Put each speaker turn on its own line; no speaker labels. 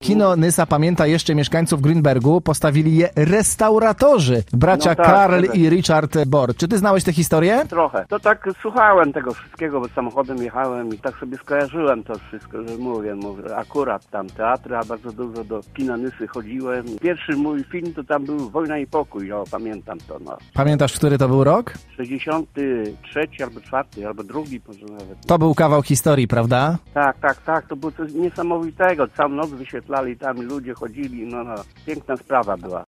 Kino Nysa pamięta jeszcze mieszkańców Grünbergu, postawili je restauratorzy, bracia
No tak,
Karl
tak.
i Richard Bord. Czy ty znałeś tę historię?
Trochę. To tak słuchałem tego wszystkiego, bo samochodem jechałem i tak sobie skojarzyłem to wszystko, że mówię, akurat tam teatry, a bardzo dużo do Kina Nysy chodziłem. Pierwszy mój film to tam był Wojna i Pokój, pamiętam to,
Pamiętasz, który to był rok?
63 albo 4, albo 2 może nawet.
To był kawał historii, prawda?
Tak, to było coś niesamowitego. Całą noc wyświetlali tam, ludzie chodzili, piękna sprawa była.